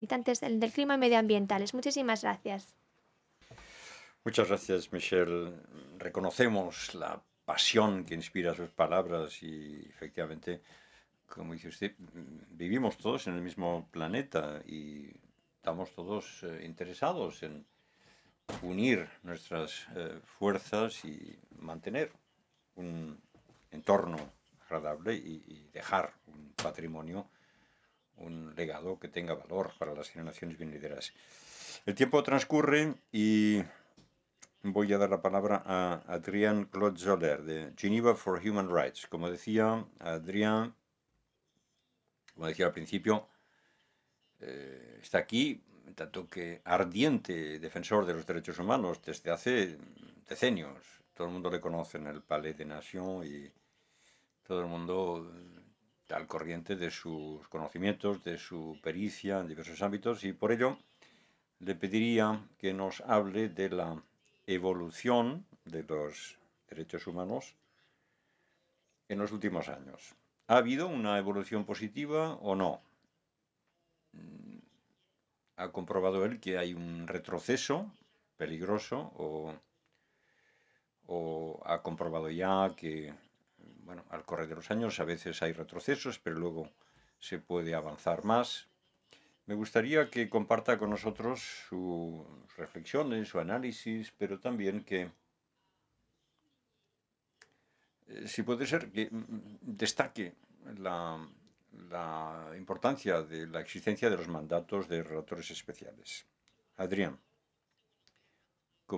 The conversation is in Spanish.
Habitantes del clima y medioambientales. Muchísimas gracias. Muchas gracias, Michelle. Reconocemos la pasión que inspira sus palabras y efectivamente, como dice usted, vivimos todos en el mismo planeta y estamos todos interesados en unir nuestras fuerzas y mantener un entorno agradable y dejar un patrimonio, un legado que tenga valor para las generaciones venideras. El tiempo transcurre y voy a dar la palabra a Adrián Claude Zoller, de Geneva for Human Rights. Como decía Adrián, como decía al principio, está aquí, tanto que ardiente defensor de los derechos humanos desde hace decenios. Todo el mundo le conoce en el Palais des Nations y todo el mundo está al corriente de sus conocimientos, de su pericia en diversos ámbitos y por ello le pediría que nos hable de la evolución de los derechos humanos en los últimos años. ¿Ha habido una evolución positiva o no? ¿Ha comprobado él que hay un retroceso peligroso o ha comprobado ya que, bueno, al correr de los años a veces hay retrocesos, pero luego se puede avanzar más? Me gustaría que comparta con nosotros sus reflexiones, su análisis, pero también que, si puede ser, que destaque la, la importancia de la existencia de los mandatos de relatores especiales. Adrián.